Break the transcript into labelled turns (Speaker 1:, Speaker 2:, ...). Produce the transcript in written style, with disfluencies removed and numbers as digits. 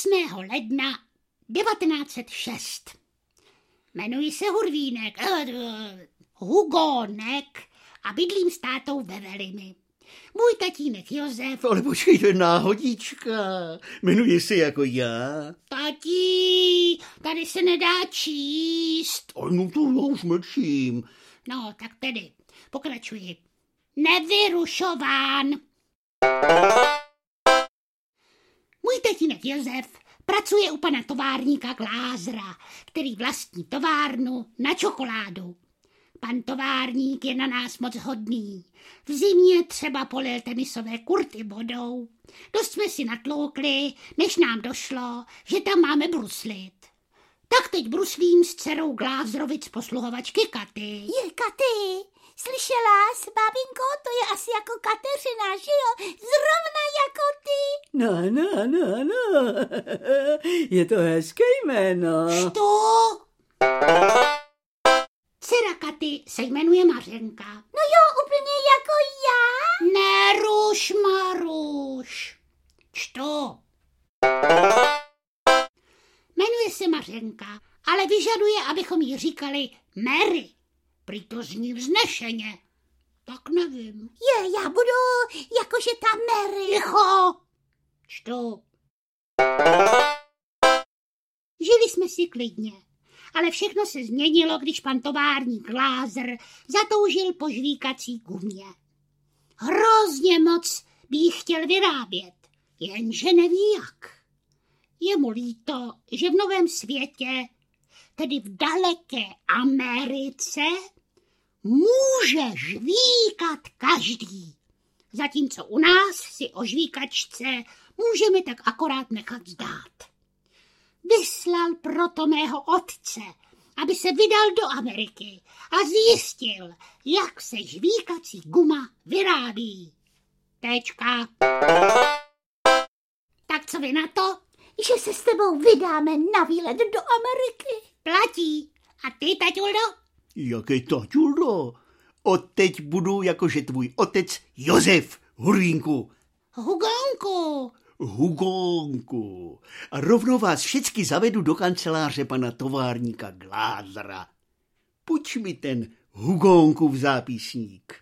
Speaker 1: 8. ledna 1906. Jmenuji se Hugonek a bydlím s tátou ve Velimi. Můj tatínek Josef...
Speaker 2: Ale počkejte, náhodička, jmenuje se jako já.
Speaker 1: Tatí, tady se nedá číst.
Speaker 2: No to já už mlčím.
Speaker 1: No, tak tedy, pokračuji. Nevyrušován. Můj tatínek Josef pracuje u pana továrníka Glázra, který vlastní továrnu na čokoládu. Pan továrník je na nás moc hodný. V zimě třeba polil tenisové kurty vodou. Dost jsme si natloukli, než nám došlo, že tam máme bruslit. Tak teď bruslím s dcerou Glázrovic posluhovačky Katy.
Speaker 3: Je, Katy, slyšela jsi, babinko, to je asi jako Kateřina, že jo? Zrovna jako ty.
Speaker 4: No. Je to hezké jméno.
Speaker 1: Co? Dcera Katy se jmenuje Mařenka.
Speaker 3: No jo, úplně jako já.
Speaker 1: Neruš, Maruš. Čtu. Jmenuje se Mařenka, ale vyžaduje, abychom jí říkali Mary. Prý to zní vznešeně. Tak nevím.
Speaker 3: Já budu jakože ta Mary.
Speaker 1: Ticho. Čtu. Žili jsme si klidně, ale všechno se změnilo, když pan továrník Glázr zatoužil po žvíkací gumě. Hrozně moc by ji chtěl vyrábět, jenže neví jak. Je mu líto, že v Novém světě, tedy v daleké Americe, může žvíkat každý. Zatímco u nás si o žvíkačce můžeme tak akorát nechat zdát. Vyslal proto mého otce, aby se vydal do Ameriky a zjistil, jak se žvíkací guma vyrábí. Tečka. Tak co vy na to?
Speaker 3: Že se s tebou vydáme na výlet do Ameriky.
Speaker 1: Platí. A ty, taťuldo?
Speaker 2: Jaký taťuldo? Odteď budu jakože tvůj otec Josef Hurínku. Hugonku. A rovnou vás všecky zavedu do kanceláře pana továrníka Glázra. Půjč mi ten Hugonkův zápisník.